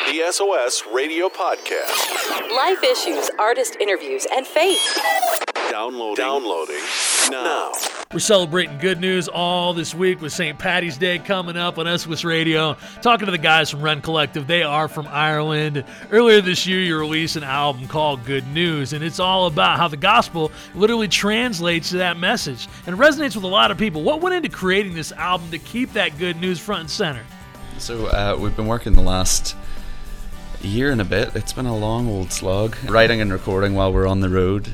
The SOS Radio Podcast. Life issues, artist interviews, and faith. Downloading now. We're celebrating good news all this week with St. Paddy's Day coming up on SOS Radio. Talking to the guys from Rent Collective. They are from Ireland. Earlier this year, you released an album called Good News, and it's all about how the gospel literally translates to that message and resonates with a lot of people. What went into creating this album to keep that good news front and center? So we've been working the last year and a bit. It's been a long old slog. Writing and recording while we're on the road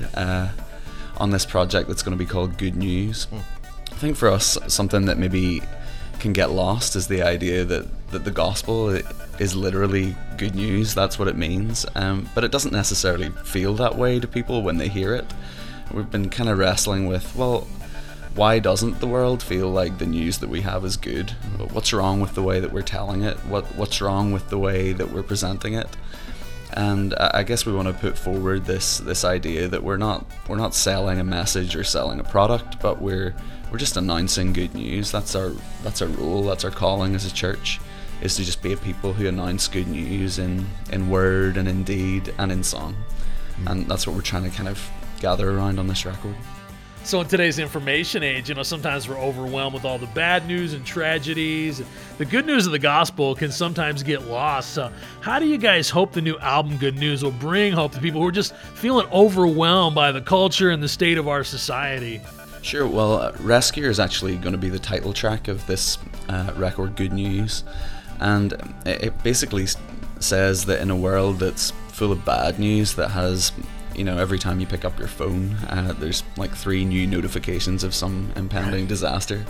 on this project that's going to be called Good News. I think for us, something that maybe can get lost is the idea that the gospel is literally good news. That's what it means. But it doesn't necessarily feel that way to people when they hear it. We've been kind of wrestling with, well, why doesn't the world feel like the news that we have is good? What's wrong with the way that we're telling it? What's wrong with the way that we're presenting it? And I guess we want to put forward this idea that we're not selling a message or selling a product, but we're just announcing good news. That's our role. That's our calling as a church, is to just be a people who announce good news in word and in deed and in song. And that's what we're trying to kind of gather around on this record. So in today's information age, sometimes we're overwhelmed with all the bad news and tragedies. The good news of the gospel can sometimes get lost. So how do you guys hope the new album Good News will bring hope to people who are just feeling overwhelmed by the culture and the state of our society? Sure. Well, Rescuer is actually going to be the title track of this record, Good News. And it basically says that in a world that's full of bad news, that has... every time you pick up your phone, there's like 3 new notifications of some impending disaster.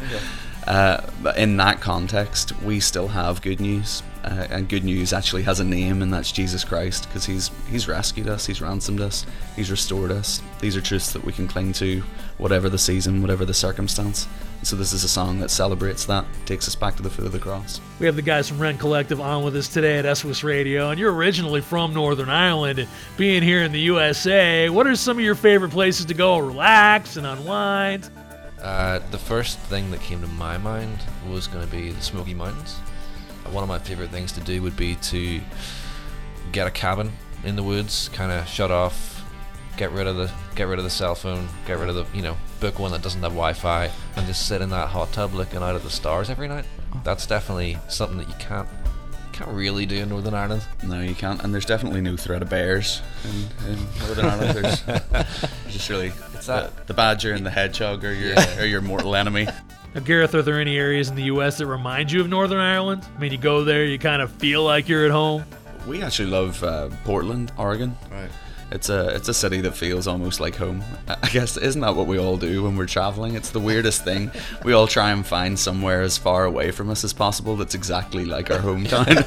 But in that context, we still have good news. And good news actually has a name, and that's Jesus Christ, because he's rescued us, he's ransomed us, he's restored us. These are truths that we can cling to, whatever the season, whatever the circumstance. So this is a song that celebrates that, takes us back to the foot of the cross. We have the guys from Rent Collective on with us today at SOS Radio, and you're originally from Northern Ireland, and being here in the USA, what are some of your favorite places to go relax and unwind? The first thing that came to my mind was going to be the Smoky Mountains. One of my favorite things to do would be to get a cabin in the woods, kind of shut off, get rid of the cell phone, get rid of the book one that doesn't have Wi-Fi, and just sit in that hot tub looking out at the stars every night. That's definitely something that you can't really do in Northern Ireland. No, you can't, and there's definitely no threat of bears in Northern Ireland. There's just really the badger and the hedgehog are your mortal enemy. Now, Gareth, are there any areas in the U.S. that remind you of Northern Ireland? I mean, you go there, you kind of feel like you're at home. We actually love Portland, Oregon. Right. It's a city that feels almost like home. I guess, isn't that what we all do when we're traveling? It's the weirdest thing. We all try and find somewhere as far away from us as possible that's exactly like our hometown.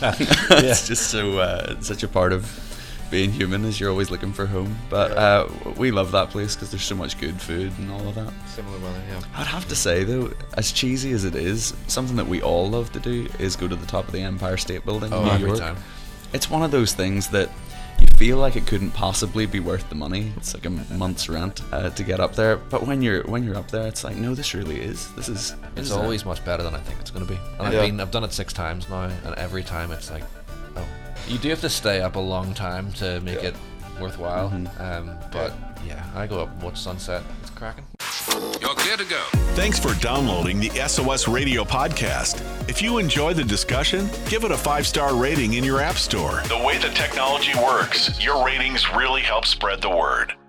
It's just such a part of being human, is you're always looking for home. But we love that place because there's so much good food and all of that. Similar weather, yeah. I'd have to say, though, as cheesy as it is, something that we all love to do is go to the top of the Empire State Building in New every York. time. It's one of those things that you feel like it couldn't possibly be worth the money. It's like a month's rent to get up there. But when you're up there, it's like, no, this really is. It's always much better than I think it's going to be. And I've done it 6 times now, and every time it's like, oh, you do have to stay up a long time to make it worthwhile. But I go up and watch sunset. It's cracking. You're clear to go. Thanks for downloading the SOS Radio Podcast. If you enjoy the discussion, give it a 5-star rating in your app store. The way the technology works, your ratings really help spread the word.